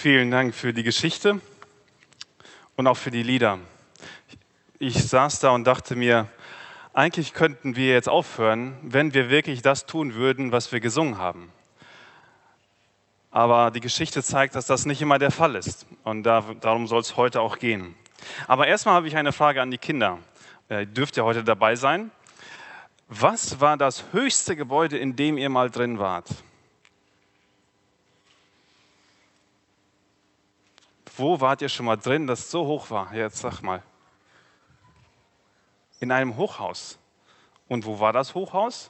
Vielen Dank für die Geschichte und auch für die Lieder. Ich saß da und dachte mir, eigentlich könnten wir jetzt aufhören, wenn wir wirklich das tun würden, was wir gesungen haben. Aber die Geschichte zeigt, dass das nicht immer der Fall ist. Und darum soll es heute auch gehen. Aber erstmal habe ich eine Frage an die Kinder. Ihr dürft ja heute dabei sein. Was war das höchste Gebäude, in dem ihr mal drin wart? Wo wart ihr schon mal drin, das so hoch war? Jetzt sag mal. In einem Hochhaus. Und wo war das Hochhaus?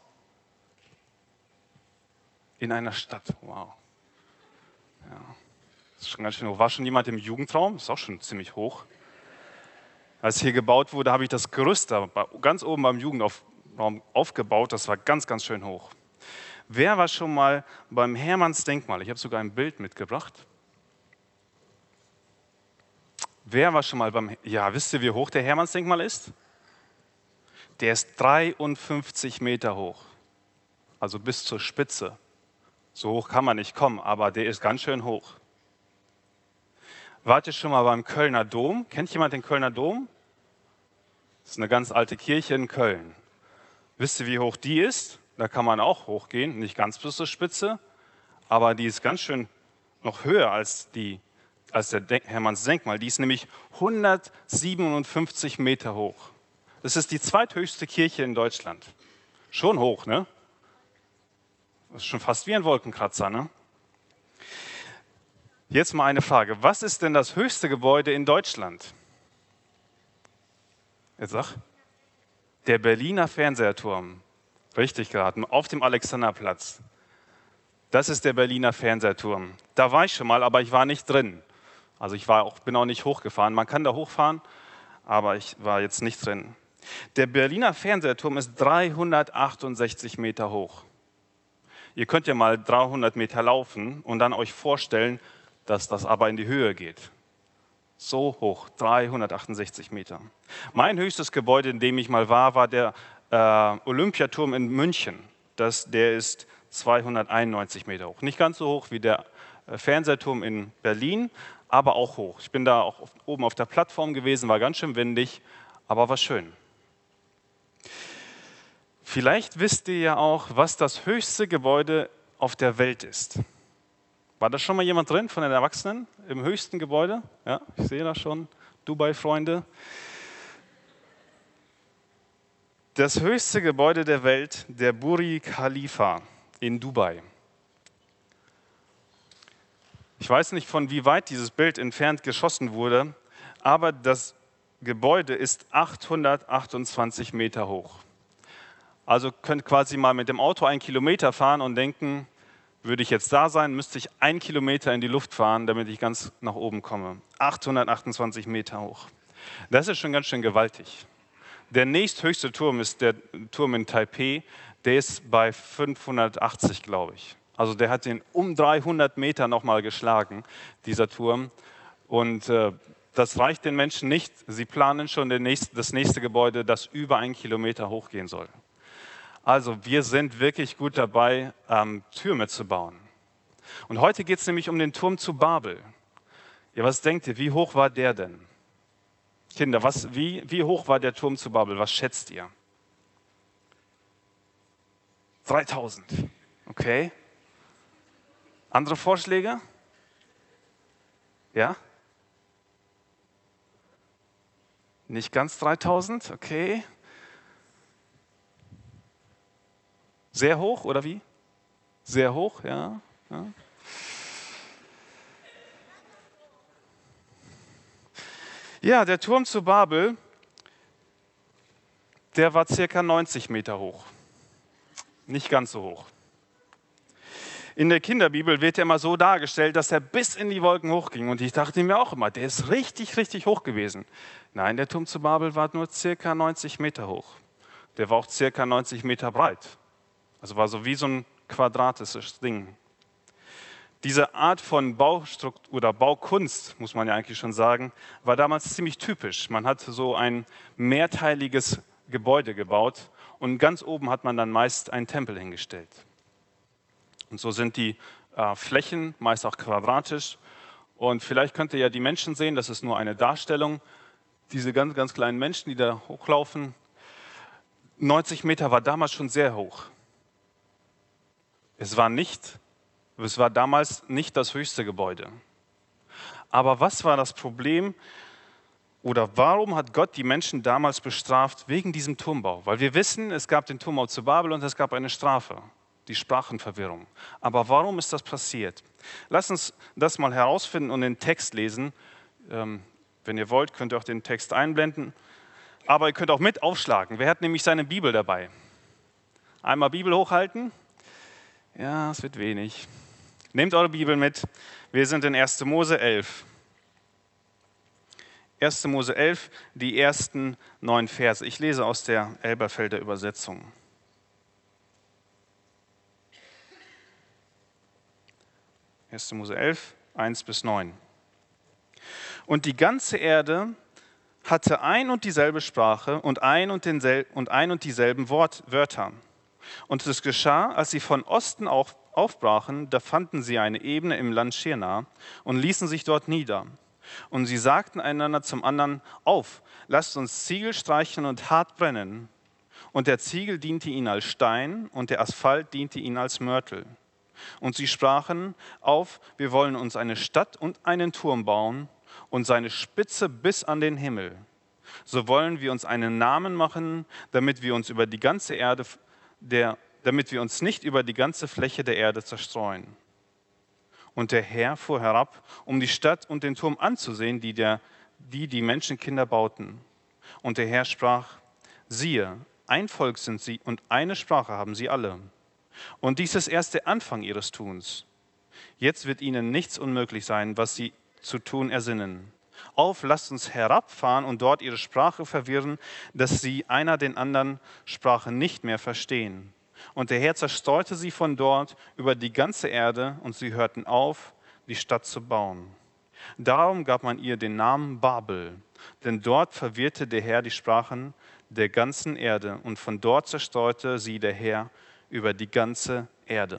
In einer Stadt. Wow. Ja, das ist schon ganz schön hoch. War schon jemand im Jugendraum? Das ist auch schon ziemlich hoch. Als hier gebaut wurde, habe ich das Gerüst da ganz oben beim Jugendraum aufgebaut. Das war ganz, ganz schön hoch. Wer war schon mal beim Hermannsdenkmal? Ich habe sogar ein Bild mitgebracht. Wer war schon mal Ja, wisst ihr, wie hoch der Hermannsdenkmal ist? Der ist 53 Meter hoch. Also bis zur Spitze. So hoch kann man nicht kommen, aber der ist ganz schön hoch. Wart ihr schon mal beim Kölner Dom? Kennt jemand den Kölner Dom? Das ist eine ganz alte Kirche in Köln. Wisst ihr, wie hoch die ist? Da kann man auch hochgehen, nicht ganz bis zur Spitze, aber die ist ganz schön noch höher als der Hermannsdenkmal. Die ist nämlich 157 Meter hoch. Das ist die zweithöchste Kirche in Deutschland. Schon hoch, ne? Das ist schon fast wie ein Wolkenkratzer, ne? Jetzt mal eine Frage. Was ist denn das höchste Gebäude in Deutschland? Jetzt sag. Der Berliner Fernsehturm. Richtig geraten, auf dem Alexanderplatz. Das ist der Berliner Fernsehturm. Da war ich schon mal, aber ich war nicht drin. Also bin auch nicht hochgefahren. Man kann da hochfahren, aber ich war jetzt nicht drin. Der Berliner Fernsehturm ist 368 Meter hoch. Ihr könnt ja mal 300 Meter laufen und dann euch vorstellen, dass das aber in die Höhe geht. So hoch, 368 Meter. Mein höchstes Gebäude, in dem ich mal war der Olympiaturm in München. Der ist 291 Meter hoch. Nicht ganz so hoch wie der Fernsehturm in Berlin, aber auch hoch. Ich bin da auch oben auf der Plattform gewesen, war ganz schön windig, aber war schön. Vielleicht wisst ihr ja auch, was das höchste Gebäude auf der Welt ist. War da schon mal jemand drin von den Erwachsenen im höchsten Gebäude? Ja, ich sehe das schon. Dubai-Freunde. Das höchste Gebäude der Welt, der Burj Khalifa in Dubai. Ich weiß nicht, von wie weit dieses Bild entfernt geschossen wurde, aber das Gebäude ist 828 Meter hoch. Also könnt quasi mal mit dem Auto 1 Kilometer fahren und denken, würde ich jetzt da sein, müsste ich 1 Kilometer in die Luft fahren, damit ich ganz nach oben komme. 828 Meter hoch. Das ist schon ganz schön gewaltig. Der nächsthöchste Turm ist der Turm in Taipei, der ist bei 580, glaube ich. Also der hat den um 300 Meter nochmal geschlagen, dieser Turm. Und das reicht den Menschen nicht. Sie planen schon das nächste Gebäude, das über 1 Kilometer hochgehen soll. Also wir sind wirklich gut dabei, Türme zu bauen. Und heute geht es nämlich um den Turm zu Babel. Ja, was denkt ihr, wie hoch war der denn? Kinder, wie hoch war der Turm zu Babel? Was schätzt ihr? 3000. Okay. Andere Vorschläge? Ja? Nicht ganz 3000, okay. Sehr hoch oder wie? Sehr hoch, ja. Ja, der Turm zu Babel, der war circa 90 Meter hoch. Nicht ganz so hoch. In der Kinderbibel wird er immer so dargestellt, dass er bis in die Wolken hochging. Und ich dachte mir auch immer, der ist richtig, richtig hoch gewesen. Nein, der Turm zu Babel war nur circa 90 Meter hoch. Der war auch circa 90 Meter breit. Also war so wie so ein quadratisches Ding. Diese Art von Baustruktur oder Baukunst, muss man ja eigentlich schon sagen, war damals ziemlich typisch. Man hat so ein mehrteiliges Gebäude gebaut und ganz oben hat man dann meist einen Tempel hingestellt. Und so sind die Flächen meist auch quadratisch Und vielleicht könnt ihr ja die Menschen sehen, das ist nur eine Darstellung. Diese ganz, ganz kleinen Menschen, die da hochlaufen. 90 Meter war damals schon sehr hoch. Es war damals nicht das höchste Gebäude. Aber was war das Problem oder warum hat Gott die Menschen damals bestraft wegen diesem Turmbau? Weil wir wissen, es gab den Turmbau zu Babel und es gab eine Strafe, die Sprachenverwirrung. Aber warum ist das passiert? Lasst uns das mal herausfinden und den Text lesen. Wenn ihr wollt, könnt ihr auch den Text einblenden. Aber ihr könnt auch mit aufschlagen. Wer hat nämlich seine Bibel dabei? Einmal Bibel hochhalten. Ja, es wird wenig. Nehmt eure Bibel mit. Wir sind in 1. Mose 11. 1. Mose 11, die ersten 9 Verse. Ich lese aus der Elberfelder Übersetzung. 1. Mose 11, 1 bis 9. Und die ganze Erde hatte ein und dieselbe Sprache und ein und dieselben Wörter. Und es geschah, als sie von Osten aufbrachen, da fanden sie eine Ebene im Land Schirna und ließen sich dort nieder. Und sie sagten einander zum anderen: Auf, lasst uns Ziegel streichen und hart brennen. Und der Ziegel diente ihnen als Stein und der Asphalt diente ihnen als Mörtel. Und sie sprachen: Auf, wir wollen uns eine Stadt und einen Turm bauen und seine Spitze bis an den Himmel. So wollen wir uns einen Namen machen, damit wir uns nicht über die ganze Fläche der Erde zerstreuen. Und der Herr fuhr herab, um die Stadt und den Turm anzusehen, die Menschenkinder bauten. Und der Herr sprach: Siehe, ein Volk sind sie und eine Sprache haben sie alle. Und dies ist erst der Anfang ihres Tuns. Jetzt wird ihnen nichts unmöglich sein, was sie zu tun ersinnen. Auf, lasst uns herabfahren und dort ihre Sprache verwirren, dass sie einer den anderen Sprache nicht mehr verstehen. Und der Herr zerstreute sie von dort über die ganze Erde, und sie hörten auf, die Stadt zu bauen. Darum gab man ihr den Namen Babel, denn dort verwirrte der Herr die Sprachen der ganzen Erde, und von dort zerstreute sie der Herr über die ganze Erde.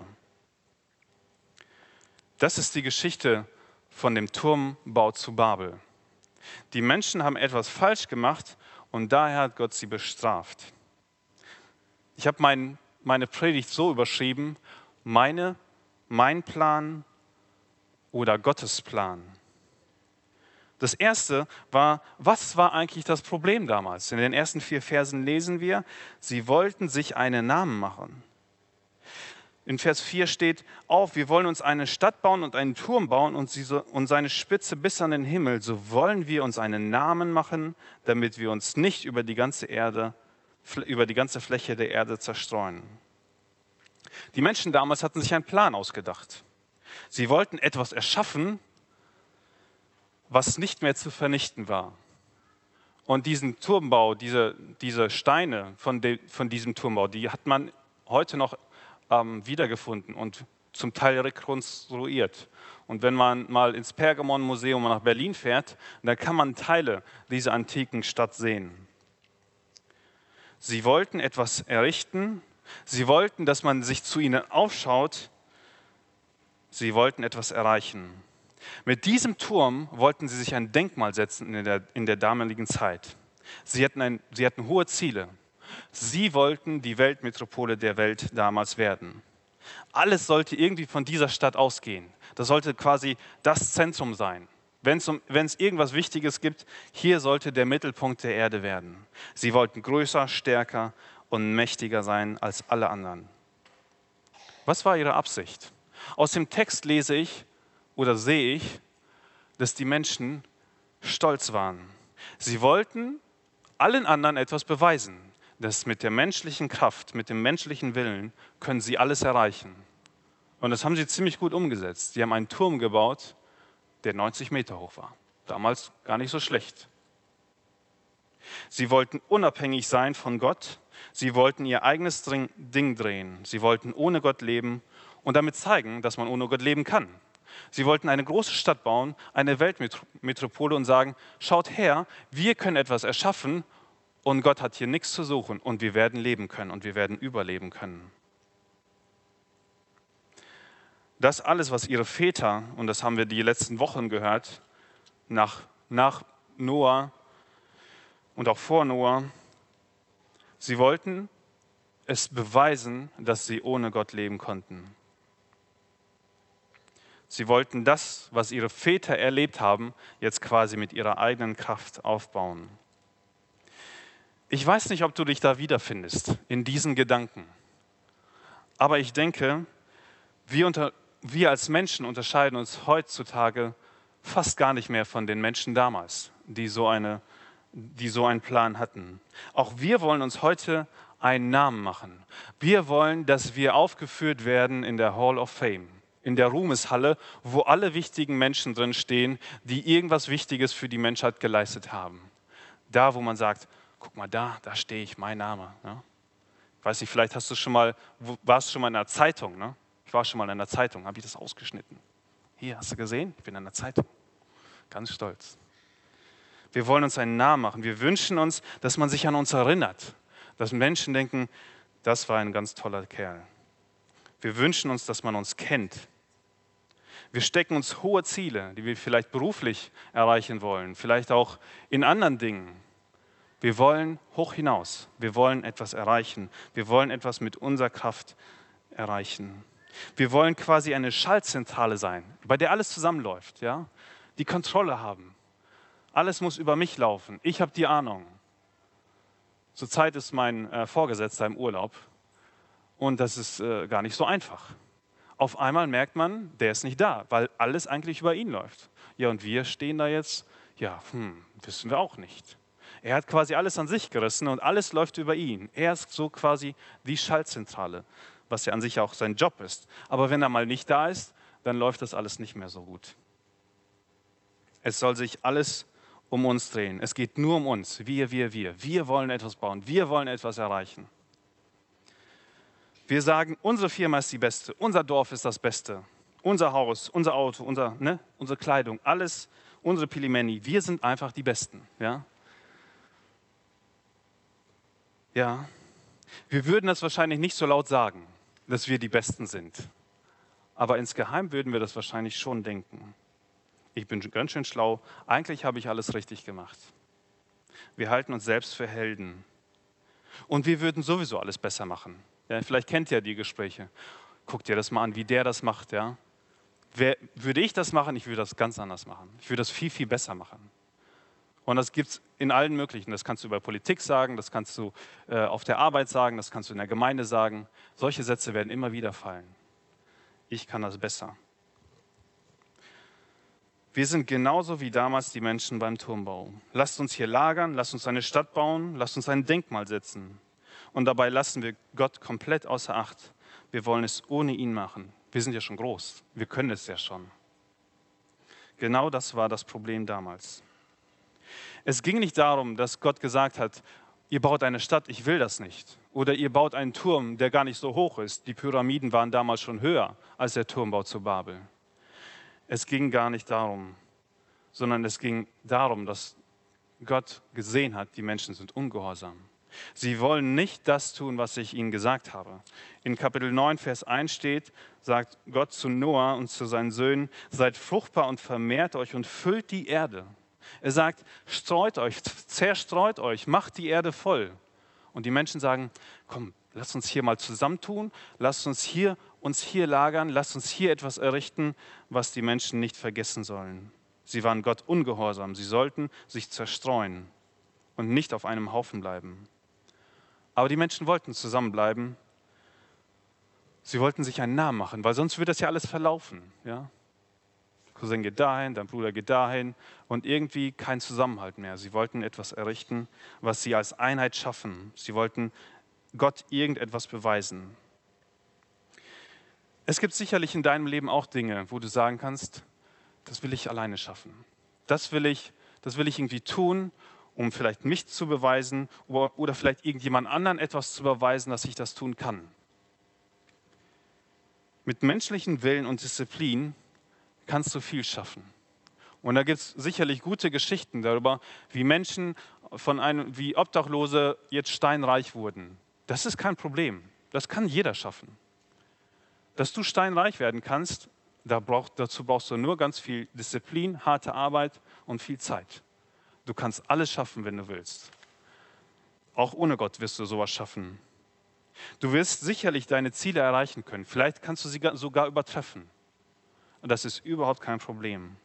Das ist die Geschichte von dem Turmbau zu Babel. Die Menschen haben etwas falsch gemacht und daher hat Gott sie bestraft. Ich habe meine Predigt so überschrieben: mein Plan oder Gottes Plan. Das erste war, was war eigentlich das Problem damals? In den ersten 4 Versen lesen wir, sie wollten sich einen Namen machen. In Vers 4 steht: Auf, wir wollen uns eine Stadt bauen und einen Turm bauen und seine Spitze bis an den Himmel. So wollen wir uns einen Namen machen, damit wir uns nicht über die ganze Fläche der Erde zerstreuen. Die Menschen damals hatten sich einen Plan ausgedacht. Sie wollten etwas erschaffen, was nicht mehr zu vernichten war. Und diesen Turmbau, diese Steine von diesem Turmbau, die hat man heute noch wiedergefunden und zum Teil rekonstruiert. Und wenn man mal ins Pergamon-Museum nach Berlin fährt, dann kann man Teile dieser antiken Stadt sehen. Sie wollten etwas errichten, sie wollten, dass man sich zu ihnen aufschaut, sie wollten etwas erreichen. Mit diesem Turm wollten sie sich ein Denkmal setzen in der damaligen Zeit. Sie hatten hohe Ziele. Sie wollten die Weltmetropole der Welt damals werden. Alles sollte irgendwie von dieser Stadt ausgehen. Das sollte quasi das Zentrum sein. Wenn es irgendwas Wichtiges gibt, hier sollte der Mittelpunkt der Erde werden. Sie wollten größer, stärker und mächtiger sein als alle anderen. Was war ihre Absicht? Aus dem Text lese ich oder sehe ich, dass die Menschen stolz waren. Sie wollten allen anderen etwas beweisen, dass mit der menschlichen Kraft, mit dem menschlichen Willen können sie alles erreichen. Und das haben sie ziemlich gut umgesetzt. Sie haben einen Turm gebaut, der 90 Meter hoch war. Damals gar nicht so schlecht. Sie wollten unabhängig sein von Gott. Sie wollten ihr eigenes Ding drehen. Sie wollten ohne Gott leben und damit zeigen, dass man ohne Gott leben kann. Sie wollten eine große Stadt bauen, eine Weltmetropole und sagen: Schaut her, wir können etwas erschaffen und Gott hat hier nichts zu suchen und wir werden leben können und wir werden überleben können. Das alles, was ihre Väter, und das haben wir die letzten Wochen gehört, nach Noah und auch vor Noah, sie wollten es beweisen, dass sie ohne Gott leben konnten. Sie wollten das, was ihre Väter erlebt haben, jetzt quasi mit ihrer eigenen Kraft aufbauen. Ich weiß nicht, ob du dich da wiederfindest, in diesen Gedanken. Aber ich denke, wir als Menschen unterscheiden uns heutzutage fast gar nicht mehr von den Menschen damals, die so einen Plan hatten. Auch wir wollen uns heute einen Namen machen. Wir wollen, dass wir aufgeführt werden in der Hall of Fame, in der Ruhmeshalle, wo alle wichtigen Menschen drin stehen, die irgendwas Wichtiges für die Menschheit geleistet haben. Da, wo man sagt, guck mal, da stehe ich, mein Name. Ne? Ich weiß nicht, vielleicht warst du schon mal in einer Zeitung. Ne? Ich war schon mal in einer Zeitung, habe ich das ausgeschnitten. Hier, hast du gesehen? Ich bin in einer Zeitung. Ganz stolz. Wir wollen uns einen Namen machen. Wir wünschen uns, dass man sich an uns erinnert. Dass Menschen denken, das war ein ganz toller Kerl. Wir wünschen uns, dass man uns kennt. Wir stecken uns hohe Ziele, die wir vielleicht beruflich erreichen wollen, vielleicht auch in anderen Dingen. Wir wollen hoch hinaus. Wir wollen etwas erreichen. Wir wollen etwas mit unserer Kraft erreichen. Wir wollen quasi eine Schaltzentrale sein, bei der alles zusammenläuft, ja? Die Kontrolle haben. Alles muss über mich laufen. Ich habe die Ahnung. Zurzeit ist mein Vorgesetzter im Urlaub und das ist gar nicht so einfach. Auf einmal merkt man, der ist nicht da, weil alles eigentlich über ihn läuft. Ja, und wir stehen da jetzt, wissen wir auch nicht. Er hat quasi alles an sich gerissen und alles läuft über ihn. Er ist so quasi die Schaltzentrale, was ja an sich auch sein Job ist. Aber wenn er mal nicht da ist, dann läuft das alles nicht mehr so gut. Es soll sich alles um uns drehen. Es geht nur um uns. Wir. Wir wollen etwas bauen. Wir wollen etwas erreichen. Wir sagen, unsere Firma ist die beste. Unser Dorf ist das Beste. Unser Haus, unser Auto, unsere Kleidung, alles, unsere Pilimeni. Wir sind einfach die Besten. Ja? Ja. Wir würden das wahrscheinlich nicht so laut sagen, dass wir die Besten sind. Aber insgeheim würden wir das wahrscheinlich schon denken. Ich bin ganz schön schlau. Eigentlich habe ich alles richtig gemacht. Wir halten uns selbst für Helden. Und wir würden sowieso alles besser machen. Ja, vielleicht kennt ihr die Gespräche. Guckt dir das mal an, wie der das macht. Ja? Würde ich das machen? Ich würde das ganz anders machen. Ich würde das viel, viel besser machen. Und das gibt es in allen möglichen. Das kannst du über Politik sagen, das kannst du auf der Arbeit sagen, das kannst du in der Gemeinde sagen. Solche Sätze werden immer wieder fallen. Ich kann das besser. Wir sind genauso wie damals die Menschen beim Turmbau. Lasst uns hier lagern, lasst uns eine Stadt bauen, lasst uns ein Denkmal setzen. Und dabei lassen wir Gott komplett außer Acht. Wir wollen es ohne ihn machen. Wir sind ja schon groß, wir können es ja schon. Genau das war das Problem damals. Es ging nicht darum, dass Gott gesagt hat, ihr baut eine Stadt, ich will das nicht. Oder ihr baut einen Turm, der gar nicht so hoch ist. Die Pyramiden waren damals schon höher als der Turmbau zu Babel. Es ging gar nicht darum, sondern es ging darum, dass Gott gesehen hat, die Menschen sind ungehorsam. Sie wollen nicht das tun, was ich ihnen gesagt habe. In Kapitel 9, Vers 1 steht, sagt Gott zu Noah und zu seinen Söhnen, seid fruchtbar und vermehrt euch und füllt die Erde. Er sagt, streut euch, zerstreut euch, macht die Erde voll. Und die Menschen sagen, komm, lasst uns hier mal zusammentun, lasst uns hier lagern, lasst uns hier etwas errichten, was die Menschen nicht vergessen sollen. Sie waren Gott ungehorsam, sie sollten sich zerstreuen und nicht auf einem Haufen bleiben. Aber die Menschen wollten zusammenbleiben, sie wollten sich einen Namen machen, weil sonst würde das ja alles verlaufen. Ja? Cousin geht dahin, dein Bruder geht dahin und irgendwie kein Zusammenhalt mehr. Sie wollten etwas errichten, was sie als Einheit schaffen. Sie wollten Gott irgendetwas beweisen. Es gibt sicherlich in deinem Leben auch Dinge, wo du sagen kannst, das will ich alleine schaffen. Das will ich irgendwie tun, um vielleicht mich zu beweisen oder vielleicht irgendjemand anderen etwas zu beweisen, dass ich das tun kann. Mit menschlichem Willen und Disziplin kannst du viel schaffen. Und da gibt es sicherlich gute Geschichten darüber, wie Menschen wie Obdachlose jetzt steinreich wurden. Das ist kein Problem. Das kann jeder schaffen. Dass du steinreich werden kannst, dazu brauchst du nur ganz viel Disziplin, harte Arbeit und viel Zeit. Du kannst alles schaffen, wenn du willst. Auch ohne Gott wirst du sowas schaffen. Du wirst sicherlich deine Ziele erreichen können. Vielleicht kannst du sie sogar übertreffen. Und das ist überhaupt kein Problem.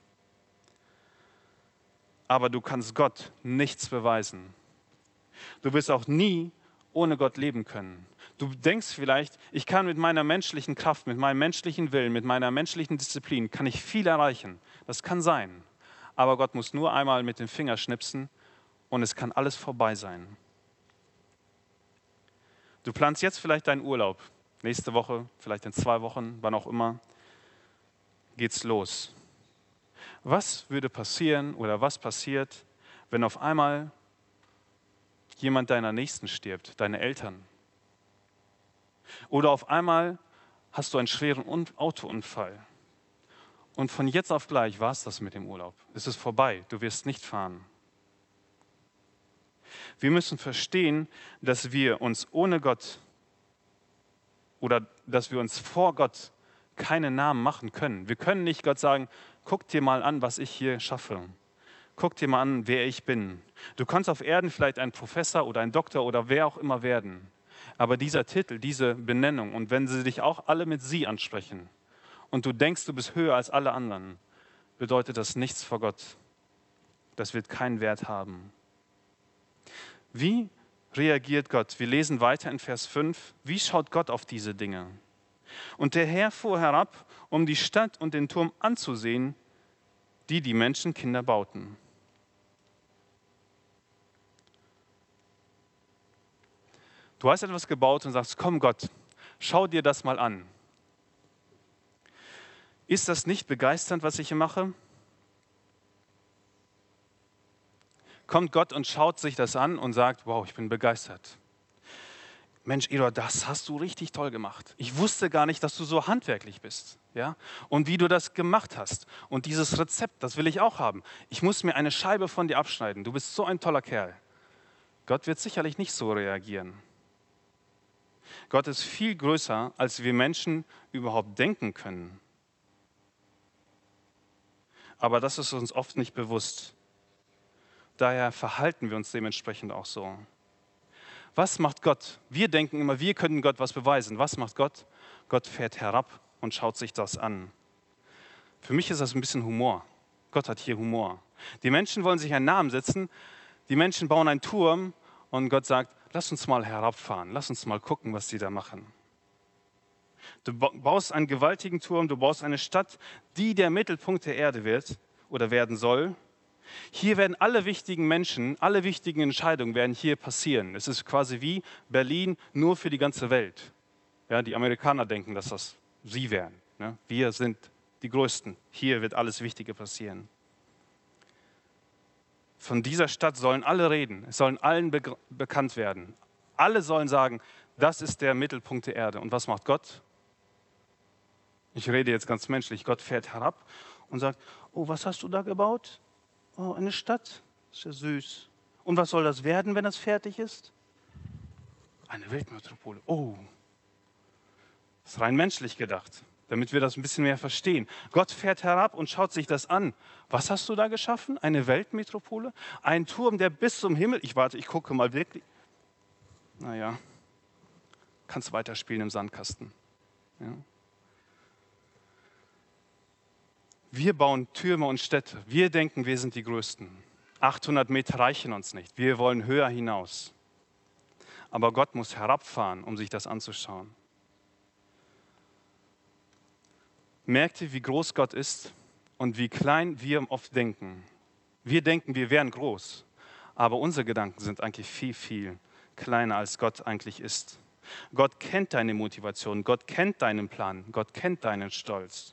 Aber du kannst Gott nichts beweisen. Du wirst auch nie ohne Gott leben können. Du denkst vielleicht, ich kann mit meiner menschlichen Kraft, mit meinem menschlichen Willen, mit meiner menschlichen Disziplin, kann ich viel erreichen. Das kann sein. Aber Gott muss nur einmal mit dem Finger schnipsen und es kann alles vorbei sein. Du planst jetzt vielleicht deinen Urlaub. Nächste Woche, vielleicht in 2 Wochen, wann auch immer, geht's los. Was würde passieren oder was passiert, wenn auf einmal jemand deiner Nächsten stirbt, deine Eltern? Oder auf einmal hast du einen schweren Autounfall. Und von jetzt auf gleich war es das mit dem Urlaub. Es ist vorbei, du wirst nicht fahren. Wir müssen verstehen, dass wir uns ohne Gott oder dass wir uns vor Gott keinen Namen machen können. Wir können nicht Gott sagen, guck dir mal an, was ich hier schaffe. Guck dir mal an, wer ich bin. Du kannst auf Erden vielleicht ein Professor oder ein Doktor oder wer auch immer werden. Aber dieser Titel, diese Benennung, und wenn sie dich auch alle mit Sie ansprechen und du denkst, du bist höher als alle anderen, bedeutet das nichts vor Gott. Das wird keinen Wert haben. Wie reagiert Gott? Wir lesen weiter in Vers 5. Wie schaut Gott auf diese Dinge? Und der Herr fuhr herab, um die Stadt und den Turm anzusehen, die Menschenkinder bauten. Du hast etwas gebaut und sagst, komm Gott, schau dir das mal an. Ist das nicht begeisternd, was ich hier mache? Kommt Gott und schaut sich das an und sagt, wow, ich bin begeistert. Mensch, Eduard, das hast du richtig toll gemacht. Ich wusste gar nicht, dass du so handwerklich bist. Ja? Und wie du das gemacht hast. Und dieses Rezept, das will ich auch haben. Ich muss mir eine Scheibe von dir abschneiden. Du bist so ein toller Kerl. Gott wird sicherlich nicht so reagieren. Gott ist viel größer, als wir Menschen überhaupt denken können. Aber das ist uns oft nicht bewusst. Daher verhalten wir uns dementsprechend auch so. Was macht Gott? Wir denken immer, wir können Gott was beweisen. Was macht Gott? Gott fährt herab und schaut sich das an. Für mich ist das ein bisschen Humor. Gott hat hier Humor. Die Menschen wollen sich einen Namen setzen. Die Menschen bauen einen Turm und Gott sagt, lass uns mal herabfahren. Lass uns mal gucken, was die da machen. Du baust einen gewaltigen Turm, du baust eine Stadt, die der Mittelpunkt der Erde wird oder werden soll. Hier werden alle wichtigen Menschen, alle wichtigen Entscheidungen werden hier passieren. Es ist quasi wie Berlin nur für die ganze Welt. Ja, die Amerikaner denken, dass das sie wären. Ne? Wir sind die Größten. Hier wird alles Wichtige passieren. Von dieser Stadt sollen alle reden. Es sollen allen bekannt werden. Alle sollen sagen, das ist der Mittelpunkt der Erde. Und was macht Gott? Ich rede jetzt ganz menschlich. Gott fährt herab und sagt, oh, was hast du da gebaut? Oh, eine Stadt, ist ja süß. Und was soll das werden, wenn das fertig ist? Eine Weltmetropole. Oh, das ist rein menschlich gedacht, damit wir das ein bisschen mehr verstehen. Gott fährt herab und schaut sich das an. Was hast du da geschaffen? Eine Weltmetropole? Ein Turm, der bis zum Himmel... Ich gucke mal wirklich. Naja, kannst weiterspielen im Sandkasten. Ja. Wir bauen Türme und Städte. Wir denken, wir sind die Größten. 800 Meter reichen uns nicht. Wir wollen höher hinaus. Aber Gott muss herabfahren, um sich das anzuschauen. Merkt ihr, wie groß Gott ist und wie klein wir oft denken? Wir denken, wir wären groß. Aber unsere Gedanken sind eigentlich viel, viel kleiner, als Gott eigentlich ist. Gott kennt deine Motivation. Gott kennt deinen Plan. Gott kennt deinen Stolz.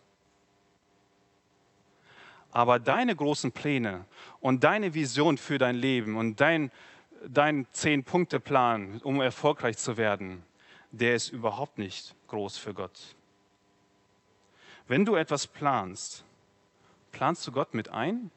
Aber deine großen Pläne und deine Vision für dein Leben und dein 10-Punkte-Plan, um erfolgreich zu werden, der ist überhaupt nicht groß für Gott. Wenn du etwas planst, planst du Gott mit ein?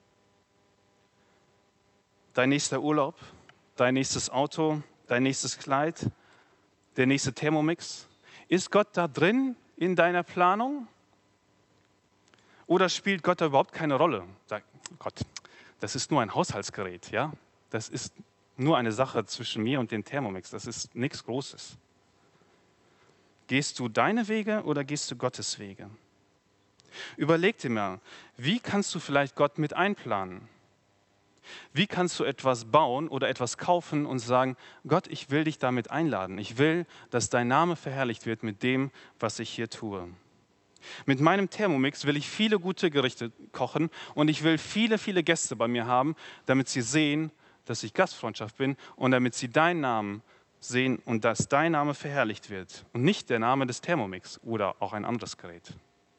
Dein nächster Urlaub, dein nächstes Auto, dein nächstes Kleid, der nächste Thermomix? Ist Gott da drin in deiner Planung? Oder spielt Gott da überhaupt keine Rolle? Sagt Gott, das ist nur ein Haushaltsgerät, ja? Das ist nur eine Sache zwischen mir und dem Thermomix. Das ist nichts Großes. Gehst du deine Wege oder gehst du Gottes Wege? Überleg dir mal, wie kannst du vielleicht Gott mit einplanen? Wie kannst du etwas bauen oder etwas kaufen und sagen, Gott, ich will dich damit einladen. Ich will, dass dein Name verherrlicht wird mit dem, was ich hier tue. Mit meinem Thermomix will ich viele gute Gerichte kochen und ich will viele, viele Gäste bei mir haben, damit sie sehen, dass ich Gastfreundschaft bin und damit sie deinen Namen sehen und dass dein Name verherrlicht wird und nicht der Name des Thermomix oder auch ein anderes Gerät.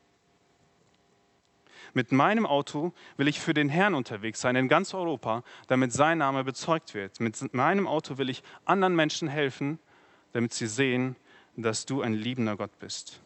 Mit meinem Auto will ich für den Herrn unterwegs sein in ganz Europa, damit sein Name bezeugt wird. Mit meinem Auto will ich anderen Menschen helfen, damit sie sehen, dass du ein liebender Gott bist.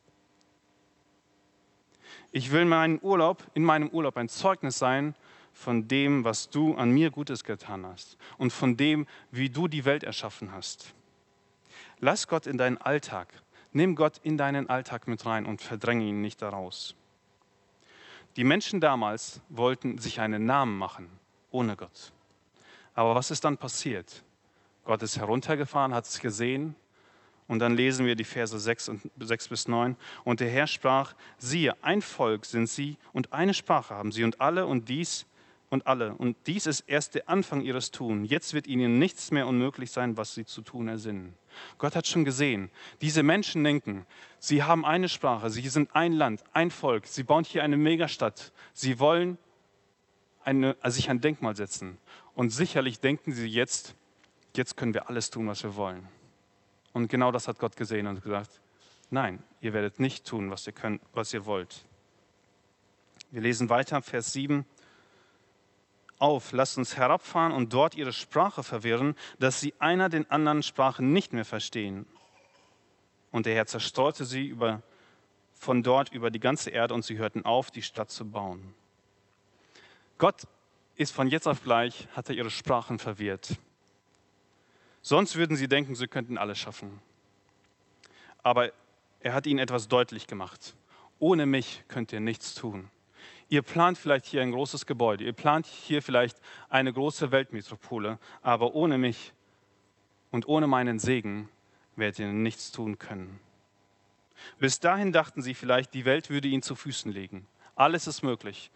Ich will in meinem Urlaub ein Zeugnis sein von dem, was du an mir Gutes getan hast und von dem, wie du die Welt erschaffen hast. Lass Gott in deinen Alltag, nimm Gott in deinen Alltag mit rein und verdränge ihn nicht daraus. Die Menschen damals wollten sich einen Namen machen, ohne Gott. Aber was ist dann passiert? Gott ist heruntergefahren, hat es gesehen. Und dann lesen wir die Verse 6 bis 9. Und der Herr sprach, siehe, ein Volk sind sie und eine Sprache haben sie und alle und dies und alle. Und dies ist erst der Anfang ihres Tun. Jetzt wird ihnen nichts mehr unmöglich sein, was sie zu tun ersinnen. Gott hat schon gesehen, diese Menschen denken, sie haben eine Sprache, sie sind ein Land, ein Volk, sie bauen hier eine Megastadt. Sie wollen sich ein Denkmal setzen. Und sicherlich denken sie jetzt können wir alles tun, was wir wollen. Und genau das hat Gott gesehen und gesagt, nein, ihr werdet nicht tun, was ihr könnt, was ihr wollt. Wir lesen weiter, Vers 7. Auf, lasst uns herabfahren und dort ihre Sprache verwirren, dass sie einer den anderen Sprachen nicht mehr verstehen. Und der Herr zerstreute sie von dort über die ganze Erde und sie hörten auf, die Stadt zu bauen. Gott ist von jetzt auf gleich, hat er ihre Sprachen verwirrt. Sonst würden sie denken, sie könnten alles schaffen. Aber er hat ihnen etwas deutlich gemacht. Ohne mich könnt ihr nichts tun. Ihr plant vielleicht hier ein großes Gebäude, ihr plant hier vielleicht eine große Weltmetropole, aber ohne mich und ohne meinen Segen werdet ihr nichts tun können. Bis dahin dachten sie vielleicht, die Welt würde ihnen zu Füßen liegen. Alles ist möglich,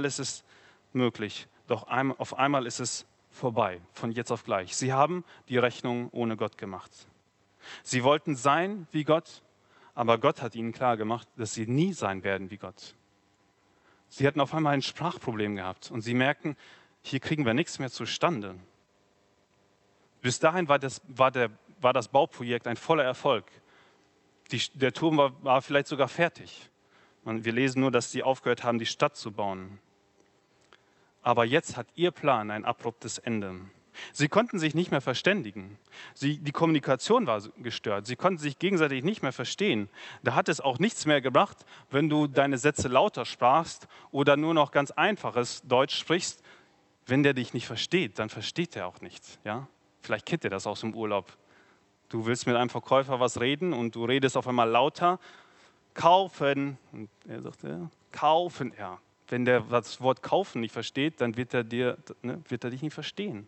doch auf einmal ist es vorbei, von jetzt auf gleich. Sie haben die Rechnung ohne Gott gemacht. Sie wollten sein wie Gott, aber Gott hat ihnen klar gemacht, dass sie nie sein werden wie Gott. Sie hatten auf einmal ein Sprachproblem gehabt und sie merken, hier kriegen wir nichts mehr zustande. Bis dahin war das Bauprojekt ein voller Erfolg. Der Turm war vielleicht sogar fertig. Wir lesen nur, dass sie aufgehört haben, die Stadt zu bauen. Aber jetzt hat ihr Plan ein abruptes Ende. Sie konnten sich nicht mehr verständigen. Die Kommunikation war gestört. Sie konnten sich gegenseitig nicht mehr verstehen. Da hat es auch nichts mehr gebracht, wenn du deine Sätze lauter sprachst oder nur noch ganz einfaches Deutsch sprichst. Wenn der dich nicht versteht, dann versteht er auch nichts. Ja? Vielleicht kennt ihr das aus dem Urlaub. Du willst mit einem Verkäufer was reden und du redest auf einmal lauter. Kaufen. Und er sagt, ja, kaufen. Ja. Wenn der das Wort kaufen nicht versteht, dann wird er dich nicht verstehen.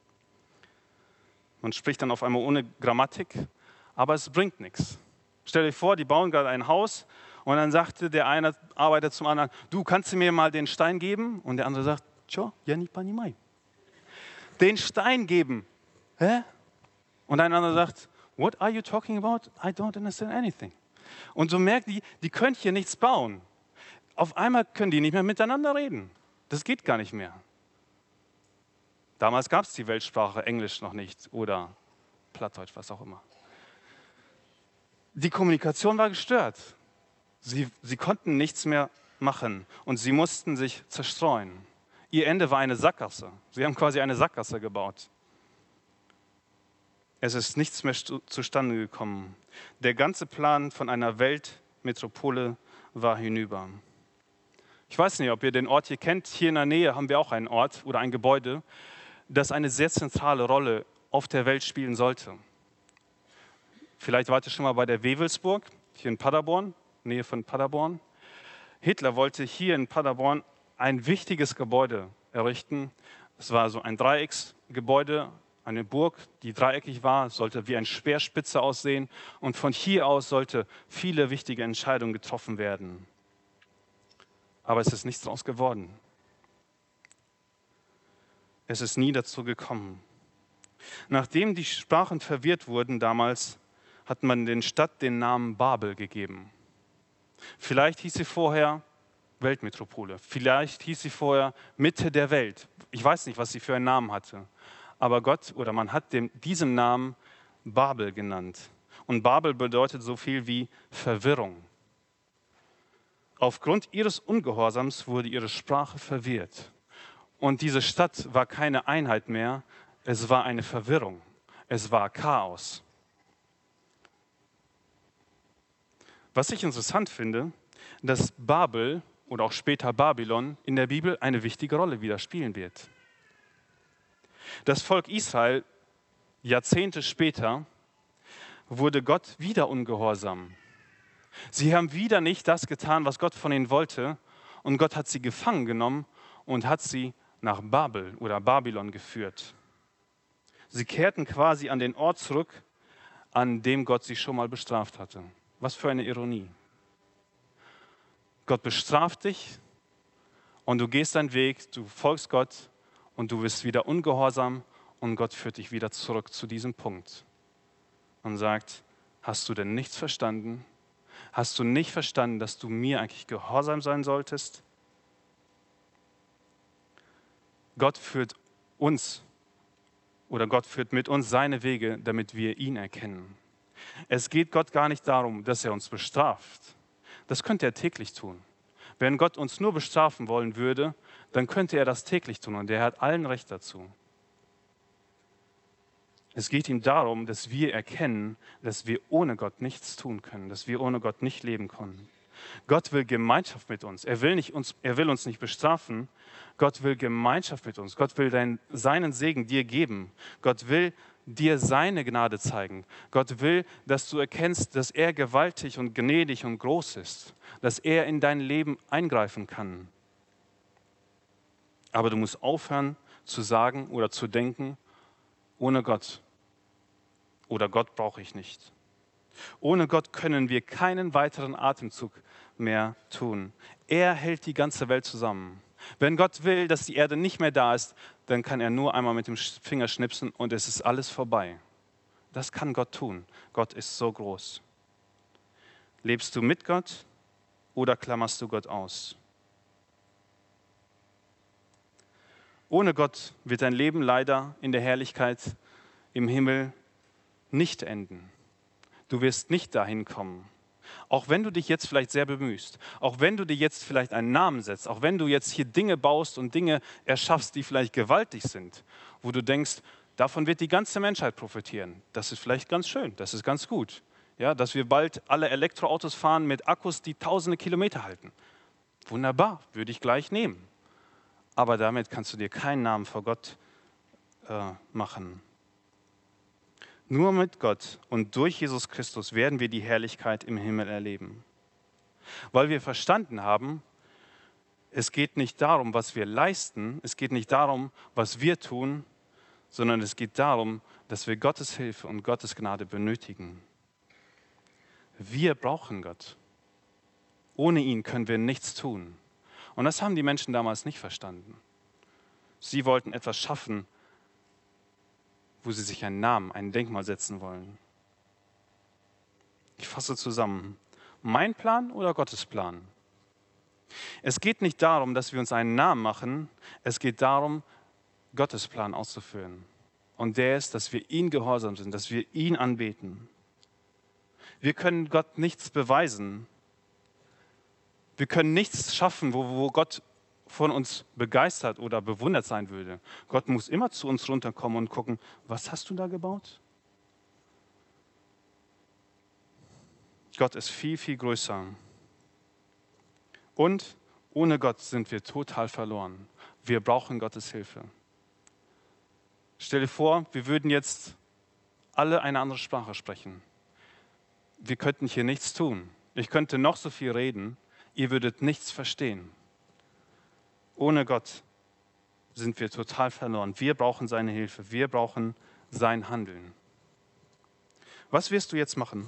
Man spricht dann auf einmal ohne Grammatik, aber es bringt nichts. Stell dir vor, die bauen gerade ein Haus und dann sagte der eine Arbeiter zum anderen, du, kannst du mir mal den Stein geben? Und der andere sagt, tja, ja nicht panimai. Den Stein geben. Hä? Und ein anderer sagt, what are you talking about? I don't understand anything. Und so merkt die können hier nichts bauen. Auf einmal können die nicht mehr miteinander reden. Das geht gar nicht mehr. Damals gab es die Weltsprache Englisch noch nicht oder Plattdeutsch, was auch immer. Die Kommunikation war gestört. Sie konnten nichts mehr machen und sie mussten sich zerstreuen. Ihr Ende war eine Sackgasse. Sie haben quasi eine Sackgasse gebaut. Es ist nichts mehr zustande gekommen. Der ganze Plan von einer Weltmetropole war hinüber. Ich weiß nicht, ob ihr den Ort hier kennt. Hier in der Nähe haben wir auch einen Ort oder ein Gebäude, das eine sehr zentrale Rolle auf der Welt spielen sollte. Vielleicht wart ihr schon mal bei der Wewelsburg. hier in Paderborn, Nähe von Paderborn. Hitler wollte hier in Paderborn ein wichtiges Gebäude errichten. Es war so ein Dreiecksgebäude, eine Burg, die dreieckig war, sollte wie eine Speerspitze aussehen. Und von hier aus sollte viele wichtige Entscheidungen getroffen werden. Aber es ist nichts daraus geworden. Es ist nie dazu gekommen. Nachdem die Sprachen verwirrt wurden damals, hat man den Stadt den Namen Babel gegeben. Vielleicht hieß sie vorher Weltmetropole, vielleicht hieß sie vorher Mitte der Welt. Ich weiß nicht, was sie für einen Namen hatte. Aber man hat diesen Namen Babel genannt. Und Babel bedeutet so viel wie Verwirrung. Aufgrund ihres Ungehorsams wurde ihre Sprache verwirrt. Und diese Stadt war keine Einheit mehr, es war eine Verwirrung, es war Chaos. Was ich interessant finde, dass Babel oder auch später Babylon in der Bibel eine wichtige Rolle wieder spielen wird. Das Volk Israel, Jahrzehnte später, wurde Gott wieder ungehorsam. Sie haben wieder nicht das getan, was Gott von ihnen wollte, und Gott hat sie gefangen genommen und hat sie nach Babel oder Babylon geführt. Sie kehrten quasi an den Ort zurück, an dem Gott sie schon mal bestraft hatte. Was für eine Ironie. Gott bestraft dich und du gehst deinen Weg, du folgst Gott und du wirst wieder ungehorsam und Gott führt dich wieder zurück zu diesem Punkt und sagt, hast du denn nichts verstanden? Hast du nicht verstanden, dass du mir eigentlich gehorsam sein solltest? Gott führt mit uns seine Wege, damit wir ihn erkennen. Es geht Gott gar nicht darum, dass er uns bestraft. Das könnte er täglich tun. Wenn Gott uns nur bestrafen wollen würde, dann könnte er das täglich tun und er hat allen Recht dazu. Es geht ihm darum, dass wir erkennen, dass wir ohne Gott nichts tun können, dass wir ohne Gott nicht leben können. Gott will Gemeinschaft mit uns. Er will uns nicht bestrafen. Gott will Gemeinschaft mit uns. Gott will seinen Segen dir geben. Gott will dir seine Gnade zeigen. Gott will, dass du erkennst, dass er gewaltig und gnädig und groß ist, dass er in dein Leben eingreifen kann. Aber du musst aufhören zu sagen oder zu denken, ohne Gott oder Gott brauche ich nicht. Ohne Gott können wir keinen weiteren Atemzug mehr tun. Er hält die ganze Welt zusammen. Wenn Gott will, dass die Erde nicht mehr da ist, dann kann er nur einmal mit dem Finger schnipsen und es ist alles vorbei. Das kann Gott tun. Gott ist so groß. Lebst du mit Gott oder klammerst du Gott aus? Ohne Gott wird dein Leben leider in der Herrlichkeit im Himmel nicht enden. Du wirst nicht dahin kommen. Auch wenn du dich jetzt vielleicht sehr bemühst, auch wenn du dir jetzt vielleicht einen Namen setzt, auch wenn du jetzt hier Dinge baust und Dinge erschaffst, die vielleicht gewaltig sind, wo du denkst, davon wird die ganze Menschheit profitieren. Das ist vielleicht ganz schön, das ist ganz gut. Ja, dass wir bald alle Elektroautos fahren mit Akkus, die tausende Kilometer halten. Wunderbar, würde ich gleich nehmen. Aber damit kannst du dir keinen Namen vor Gott machen. Nur mit Gott und durch Jesus Christus werden wir die Herrlichkeit im Himmel erleben. Weil wir verstanden haben, es geht nicht darum, was wir leisten, es geht nicht darum, was wir tun, sondern es geht darum, dass wir Gottes Hilfe und Gottes Gnade benötigen. Wir brauchen Gott. Ohne ihn können wir nichts tun. Und das haben die Menschen damals nicht verstanden. Sie wollten etwas schaffen, wo sie sich einen Namen, ein Denkmal setzen wollen. Ich fasse zusammen. Mein Plan oder Gottes Plan? Es geht nicht darum, dass wir uns einen Namen machen. Es geht darum, Gottes Plan auszuführen. Und der ist, dass wir ihm gehorsam sind, dass wir ihn anbeten. Wir können Gott nichts beweisen. Wir können nichts schaffen, wo Gott von uns begeistert oder bewundert sein würde. Gott muss immer zu uns runterkommen und gucken, was hast du da gebaut? Gott ist viel, viel größer. Und ohne Gott sind wir total verloren. Wir brauchen Gottes Hilfe. Stell dir vor, wir würden jetzt alle eine andere Sprache sprechen. wir könnten hier nichts tun. Ich könnte noch so viel reden, ihr würdet nichts verstehen. Ohne Gott sind wir total verloren. Wir brauchen seine Hilfe, wir brauchen sein Handeln. Was wirst du jetzt machen?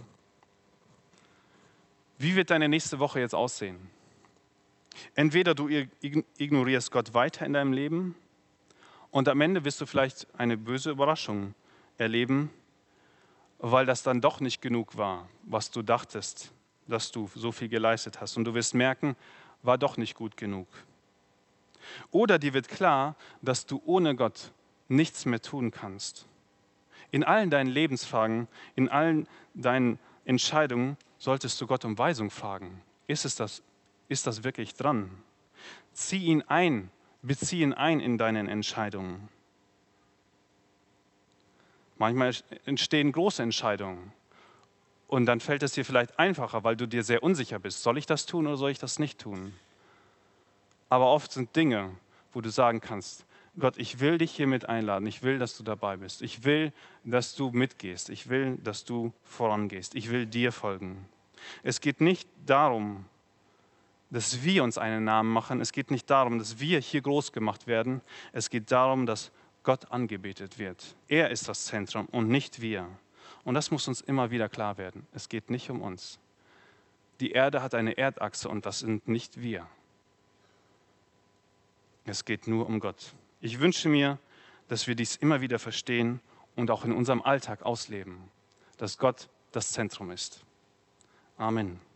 Wie wird deine nächste Woche jetzt aussehen? Entweder du ignorierst Gott weiter in deinem Leben und am Ende wirst du vielleicht eine böse Überraschung erleben, weil das dann doch nicht genug war, was du dachtest, dass du so viel geleistet hast. Und du wirst merken, war doch nicht gut genug. Oder dir wird klar, dass du ohne Gott nichts mehr tun kannst. In allen deinen Lebensfragen, in allen deinen Entscheidungen solltest du Gott um Weisung fragen. Ist das wirklich dran? Bezieh ihn ein in deinen Entscheidungen. Manchmal entstehen große Entscheidungen und dann fällt es dir vielleicht einfacher, weil du dir sehr unsicher bist. Soll ich das tun oder soll ich das nicht tun? Aber oft sind Dinge, wo du sagen kannst, Gott, ich will dich hiermit einladen. Ich will, dass du dabei bist. Ich will, dass du mitgehst. Ich will, dass du vorangehst. Ich will dir folgen. Es geht nicht darum, dass wir uns einen Namen machen. Es geht nicht darum, dass wir hier groß gemacht werden. Es geht darum, dass Gott angebetet wird. Er ist das Zentrum und nicht wir. Und das muss uns immer wieder klar werden. Es geht nicht um uns. Die Erde hat eine Erdachse und das sind nicht wir. Es geht nur um Gott. Ich wünsche mir, dass wir dies immer wieder verstehen und auch in unserem Alltag ausleben, dass Gott das Zentrum ist. Amen.